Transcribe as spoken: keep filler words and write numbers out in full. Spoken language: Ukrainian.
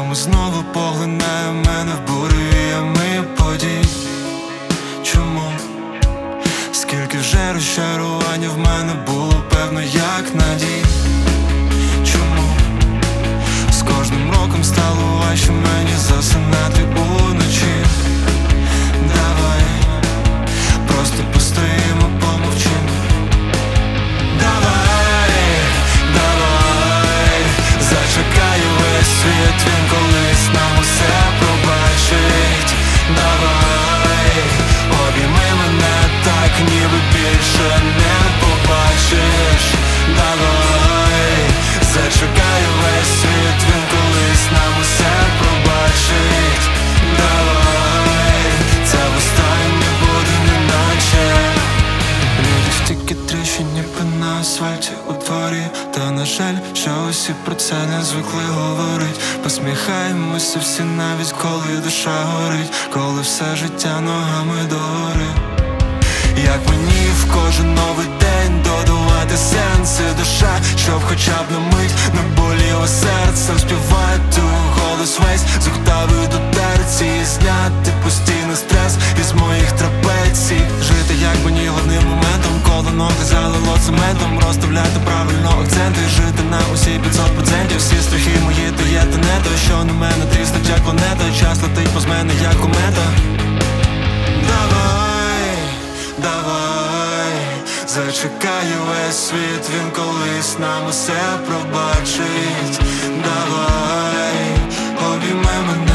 Чому знову поглинає мене в буревіями подій? Чому? Скільки вже розчарування в мене було, певно, як надій. Чому? З кожним роком стало важче мені засинати уночі. Давай, просто постоїмо, помовчим. Давай, давай, зачекаю весь світ, він колись нам усе пробачить. Давай, обійми мене так, ніби більше не побачиш. Давай, зачекаю весь світ, він колись нам усе пробачить. Давай, це востаннє буде неначе. Люди стільки тріщин на асфальті у дворі, та на жаль, що усі про це не звикли говорить. Посміхаємося всі, навіть коли душа горить, коли все життя ногами догори. Як мені в кожен новий день додавати сенси, душа, щоб хоча б на мить не боліло серце. Співати у голос весь з октави до терції, зняти постійний стрес із моїх трапецій. Жити як мені головним моментом, коли ноги залило цементом. Розставляти правильно акценти, жити на усі п'ятсот процентів. Всі страхи мої то є, то не то, що на мене тріснуть як планета. Час летить повз мене як комета. Давай, давай, зачекаю весь світ, він колись нам усе пробачить. Давай, обійми мене